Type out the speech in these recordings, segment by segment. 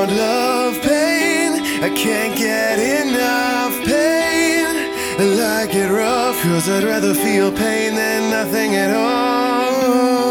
Without love, pain, I can't get enough pain. I like it rough, 'cause I'd rather feel pain than nothing at all.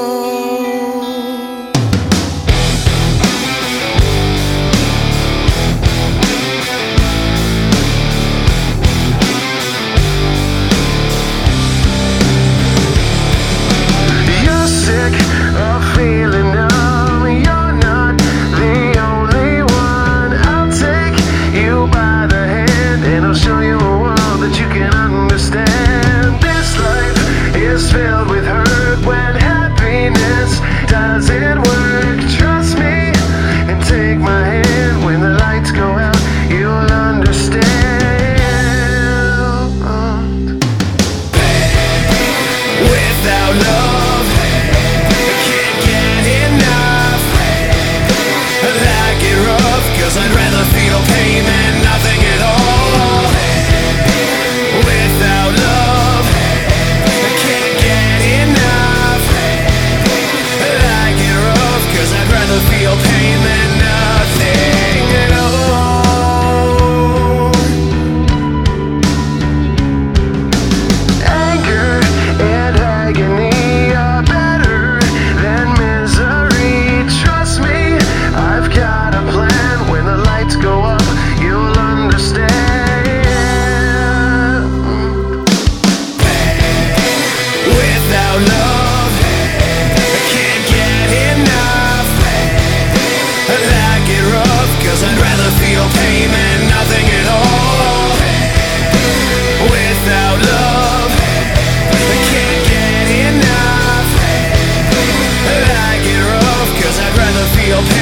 Filled with hurt when happiness doesn't work. Trust me and take my hand. When the lights go out, you'll understand. Without love, I can't get enough. I like it rough, 'cause I'd rather feel pain than nothing at all. Without love, feel pain than nothing at all. Anger and agony are better than misery. Trust me, I've got a plan. When the lights go up, you'll understand. Without love, I can't get enough. I like it rough, 'cause I'd rather feel pain than nothing at all. Without love, I can't get enough. I like it rough, 'cause I'd rather feel pain.